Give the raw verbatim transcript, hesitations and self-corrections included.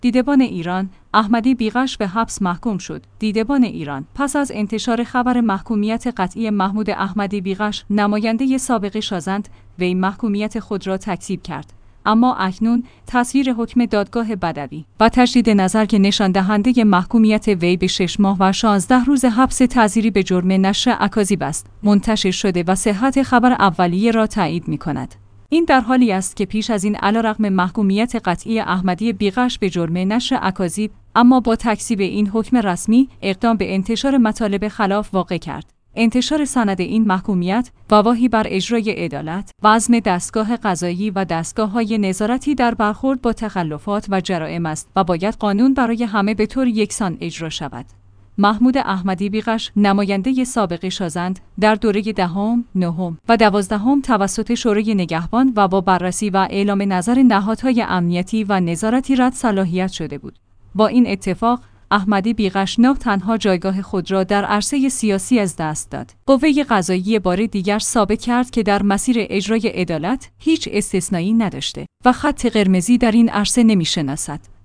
دیدبان ایران، احمدی بیغش به حبس محکوم شد. دیدبان ایران پس از انتشار خبر محکومیت قطعی محمود احمدی بیغش، نماینده سابق شازند، وی محکومیت خود را تکذیب کرد. اما اکنون تصویر حکم دادگاه بدوی و تجدید نظر که نشان دهنده محکومیت وی به شش ماه و شانزده روز حبس تعزیری به جرم نشر اکاذیب است، منتشر شده و صحت خبر اولیه را تایید می‌کند. این در حالی است که پیش از این علیرغم محکومیت قطعی احمدی بیغش به جرم نشر اکاذیب، اما با تکذیب این حکم رسمی اقدام به انتشار مطالب خلاف واقع کرد. انتشار سند این محکومیت گواهی بر اجرای عدالت و عزم دستگاه قضایی و دستگاه‌های نظارتی در برخورد با تخلفات و جرائم است و باید قانون برای همه به طور یکسان اجرا شود. محمود احمدی بیغش، نماینده سابق شازند، در دوره دهم، نهم و دوازدهم توسط شورای نگهبان و با بررسی و اعلام نظر نهادهای امنیتی و نظارتی رد صلاحیت شده بود. با این اتفاق احمدی بیغش نه تنها جایگاه خود را در عرصه سیاسی از دست داد، قوه قضاییه بار دیگر ثابت کرد که در مسیر اجرای عدالت هیچ استثنایی نداشته و خط قرمزی در این عرصه نمی‌شناسد.